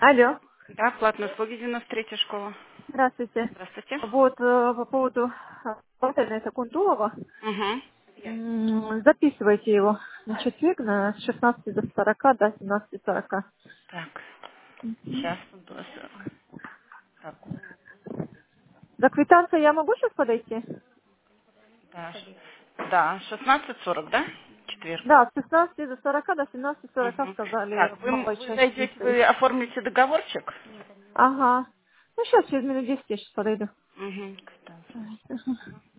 Алло, Да, платные услуги 93-я школа. здравствуйте. Здравствуйте. Вот по поводу отеля это Кунтулова. Угу. Записывайте его на четверг с 16 до 40 до 17:40. Так, сейчас буду. Так, За квитанцией я могу сейчас подойти? да, да, 16:40, да? Четверг. Да, с 16 до 40 до 17:40 Угу. сказали Так, в вы, малой вы части зайдете, листа. вы оформите договорчик? Ага. Ну сейчас через минут 10 я сейчас подойду. Угу. Ага.